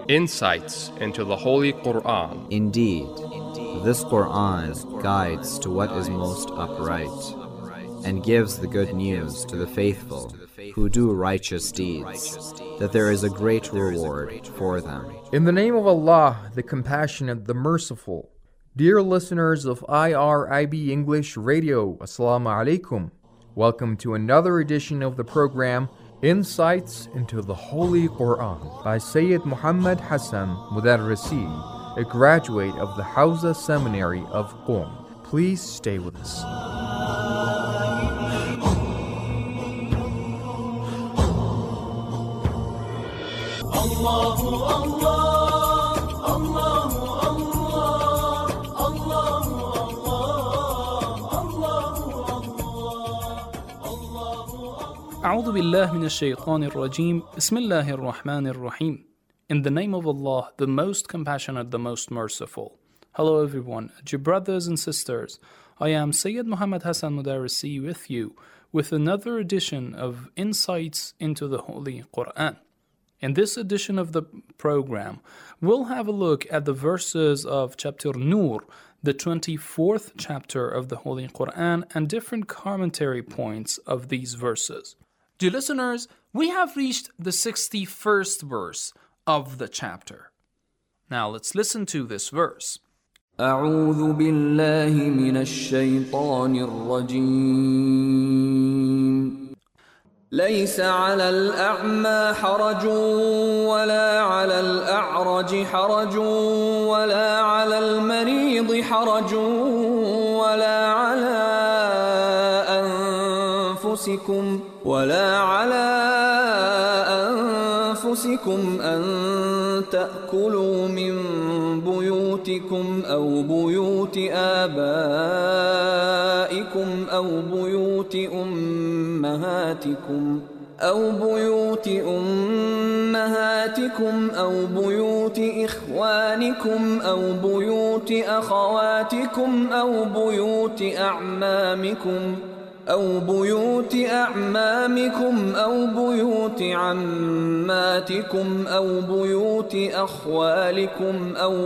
Insights into the Holy Quran. Indeed, this Quran guides to what is most upright, and gives the good news to the faithful who do righteous deeds, that there is a great reward for them. In the name of Allah, the Compassionate, the Merciful. Dear listeners of IRIB English Radio, Assalamu alaikum. Welcome to another edition of the program, Insights into the Holy Quran, by Sayyid Muhammad Hassan Mudarrisi, a graduate of the Hawza Seminary of Qom. Please stay with us. أعوذ بالله من الشيطان الرجيم بسم الله الرحمن الرحيم. In the name of Allah, the most compassionate, the most merciful. Hello everyone, dear brothers and sisters. I am Sayyid Muhammad Hassan Mudarrisi with you with another edition of Insights into the Holy Quran. In this edition of the program, we'll have a look at the verses of chapter Nur, the 24th chapter of the Holy Quran, and different commentary points of these verses. Dear listeners, we have reached the 61st verse of the chapter. Now let's listen to this verse. أعوذ بالله من الشيطان الرجيم ليس على الأعمى حرج ولا على الأعرج حرج ولا على المريض حرج ولا على أنفسكم أن تأكلوا من بيوتكم أو بيوت آبائكم أو بيوت أمهاتكم أو بيوت إخوانكم أو بيوت أخواتكم أو بيوت أعمامكم أو بيوت عماتكم أو بيوت أخوالكم أو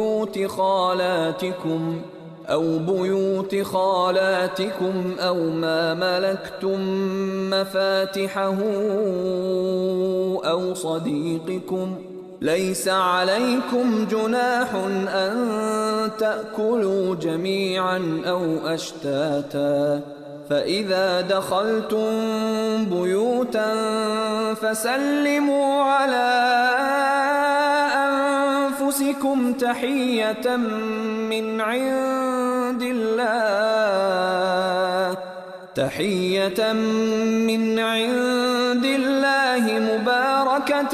بيوت خالاتكم أو ما ملكتم مفاتحه أو صديقكم ليس عليكم جناح أن تأكلوا جميعا أو أشتاتا فإذا دخلتم بيوتا فسلموا على أنفسكم تحية من عند الله مباركة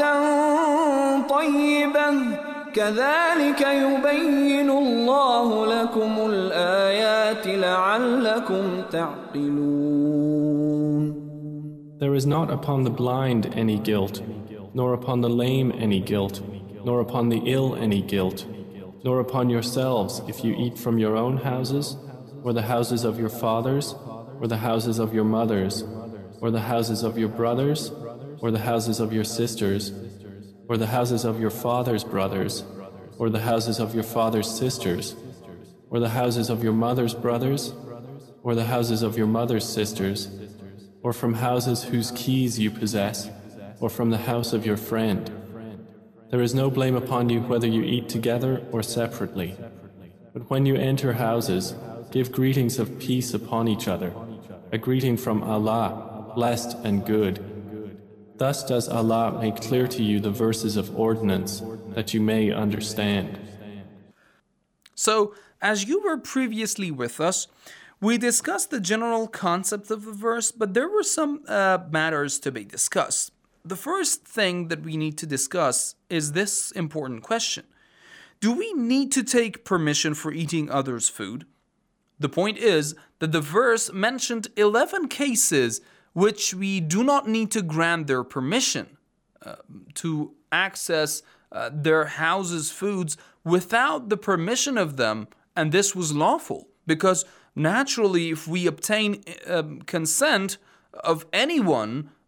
طيبة كذلك يبين الله لكم الآيات لعلكم تعقلون. There is not upon the blind any guilt, nor upon the lame any guilt, nor upon the ill any guilt, nor upon yourselves if you eat from your own houses, or the houses of your fathers, or the houses of your mothers, or the houses of your brothers, or the houses of your sisters, or the houses of your father's brothers, or the houses of your father's sisters, or the houses of your mother's brothers, or the houses of your mother's sisters, or from houses whose keys you possess, or from the house of your friend. There is no blame upon you whether you eat together or separately. But when you enter houses, give greetings of peace upon each other, a greeting from Allah, blessed and good. Thus does Allah make clear to you the verses of ordinance, that you may understand. So, as you were previously with us, we discussed the general concept of the verse, but there were some matters to be discussed. The first thing that we need to discuss is this important question. Do we need to take permission for eating others' food? The point is that the verse mentioned 11 cases which we do not need to grant their permission to access their houses' foods without the permission of them, and this was lawful because naturally if we obtain consent of anyone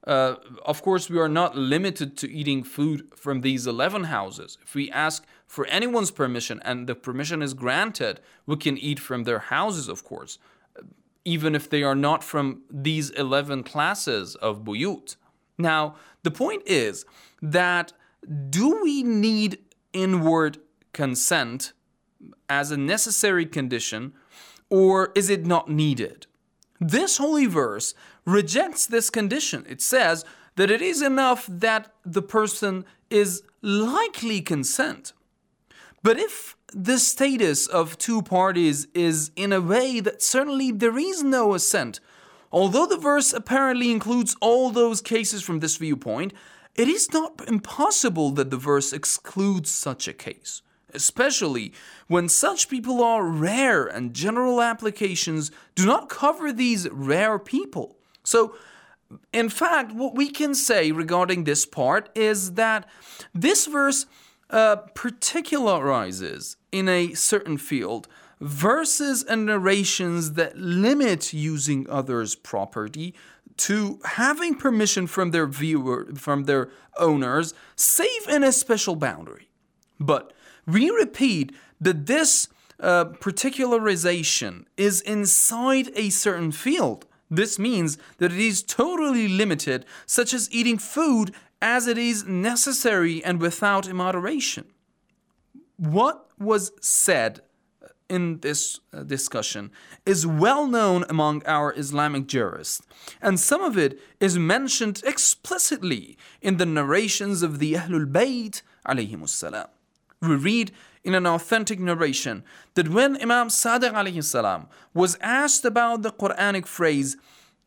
Of course, we are not limited to eating food from these 11 houses. If we ask for anyone's permission and the permission is granted, we can eat from their houses, of course, even if they are not from these 11 classes of buyut. Now, the point is that do we need inward consent as a necessary condition, or is it not needed? This holy verse rejects this condition. It says that it is enough that the person is likely consent. But if the status of two parties is in a way that certainly there is no assent, although the verse apparently includes all those cases from this viewpoint, it is not impossible that the verse excludes such a case, especially when such people are rare and general applications do not cover these rare people. So, in fact, what we can say regarding this part is that this verse particularizes in a certain field verses and narrations that limit using others' property to having permission from their owners, save in a special boundary. But we repeat that this particularization is inside a certain field. This means that it is totally limited, such as eating food as it is necessary and without immoderation. What was said in this discussion is well known among our Islamic jurists, and some of it is mentioned explicitly in the narrations of the Ahlul Bayt alayhimus salam. We read in an authentic narration that when Imam Sadiq alayhi salam was asked about the Quranic phrase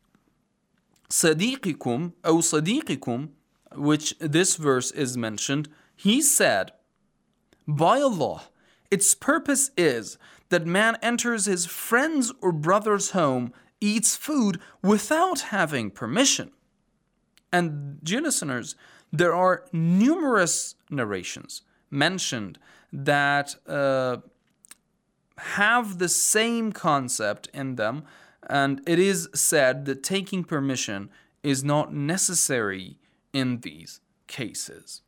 Sadiqikum or Sadiqikum, which this verse is mentioned, he said, "By Allah, its purpose is that man enters his friend's or brother's home, eats food without having permission." And dear listeners, there are numerous narrations mentioned that have the same concept in them, and it is said that taking permission is not necessary in these cases.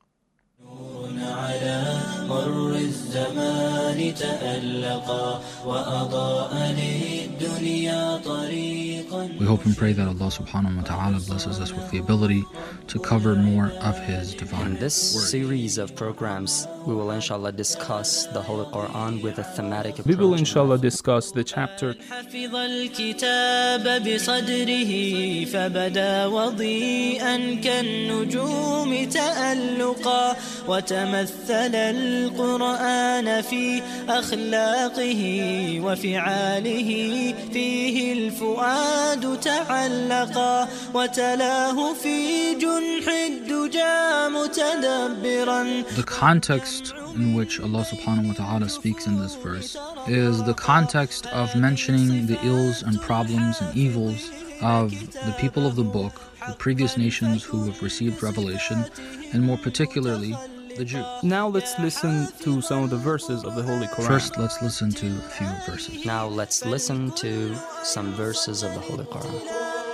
We hope and pray that Allah subhanahu wa ta'ala blesses us with the ability to cover more of His divine In this word. series of programs, we will inshallah discuss the Holy Quran with a thematic approach. We will inshallah discuss the chapter حفظ الكتاب بصدره فبدا وضيئا كالنجوم تألقا وتمثل القرآن في أخلاقه وفعاله فيه الفؤاد تعلقا وتلاه في جنح الدجى متدبرا. The context in which Allah subhanahu wa ta'ala speaks in this verse is the context of mentioning the ills and problems and evils of the people of the book, the previous nations who have received revelation, and more particularly the Jews. Now let's listen to some of the verses of the Holy Quran. First, let's listen to a few verses. Now let's listen to some verses of the Holy Quran.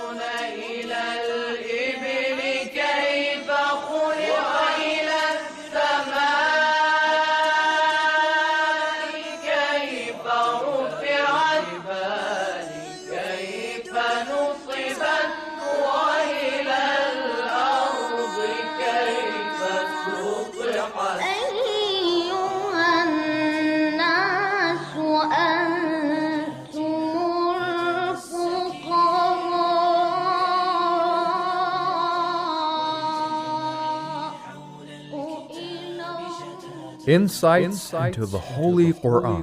Insights into the Holy Quran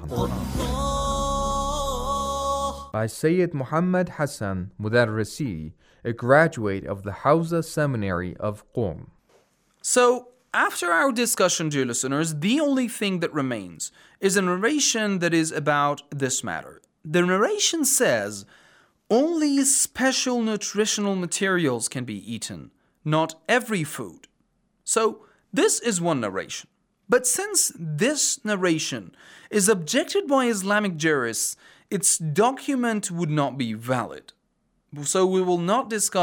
by Sayyid Muhammad Hassan Mudarrisi, a graduate of the Hawza Seminary of Qom. So, after our discussion, dear listeners, the only thing that remains is a narration that is about this matter. The narration says, only special nutritional materials can be eaten, not every food. So, this is one narration. But since this narration is objected by Islamic jurists, its document would not be valid. So we will not discuss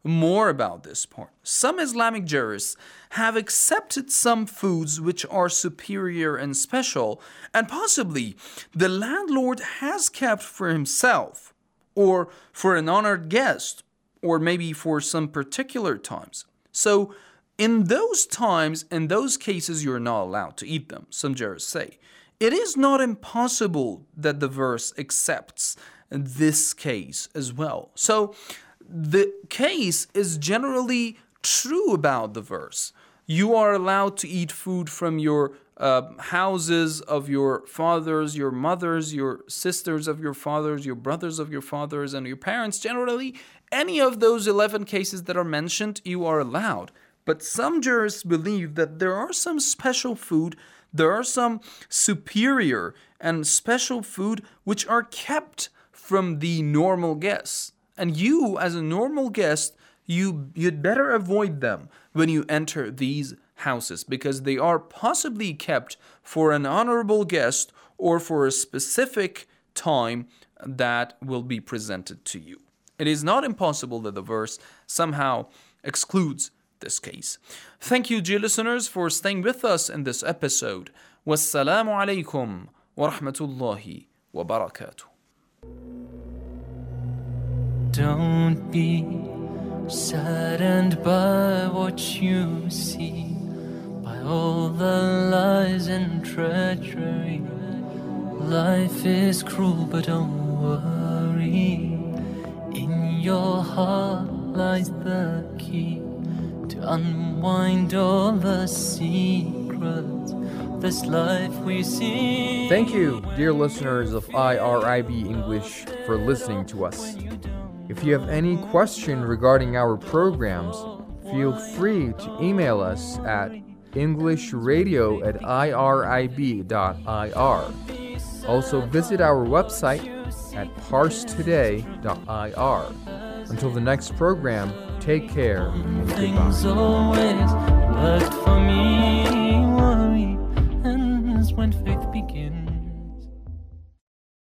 more about this part. Some Islamic jurists have accepted some foods which are superior and special, and possibly the landlord has kept for himself, or for an honored guest, or maybe for some particular times. So, in those times, in those cases, you're not allowed to eat them, some jurists say. It is not impossible that the verse accepts this case as well. So, the case is generally true about the verse. You are allowed to eat food from your houses of your fathers, your mothers, your sisters of your fathers, your brothers of your fathers, and your parents. Generally, any of those 11 cases that are mentioned, you are allowed. But some jurists believe that there are some special food, there are some superior and special food which are kept from the normal guests. And you, as a normal guest, you'd better avoid them when you enter these houses, because they are possibly kept for an honorable guest or for a specific time that will be presented to you. It is not impossible that the verse somehow excludes this case. Thank you, dear listeners, for staying with us in this episode. Wassalamu alaikum wa rahmatullahi wa barakatuh. Don't be saddened by what you see, by all the lies and treachery. Life is cruel, but don't worry. In your heart lies the key to unwind all the secrets of this life we see. Thank you, dear listeners of IRIB English, for listening to us. If you have any question regarding our programs, feel free to email us at englishradio@irib.ir. Also visit our website at parstoday.ir. Until the next program, take care and Things goodbye. always worked for me. Worry ends when faith begins.